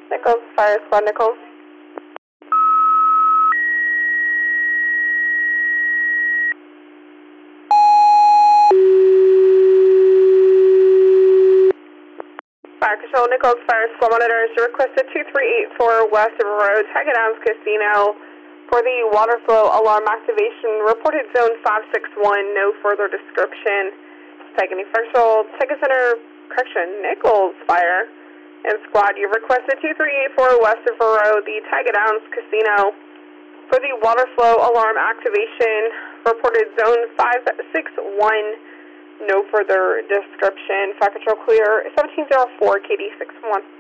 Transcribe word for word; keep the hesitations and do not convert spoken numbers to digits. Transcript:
Nichols, Fire Squad, Nichols. Fire Control, Nichols, Fire Squad monitors. Requested two three eight four West River Road, Tiger Downs Casino. For the water flow alarm activation, reported zone five six one, no further description. Taking First Roll, Ticket Center, correction, Nichols, Fire. And Squad, you requested two three eight four West River Road, the Tiger Downs Casino. For the water flow alarm activation, reported zone five six one, no further description. Fire Control clear, seventeen oh four K D six one.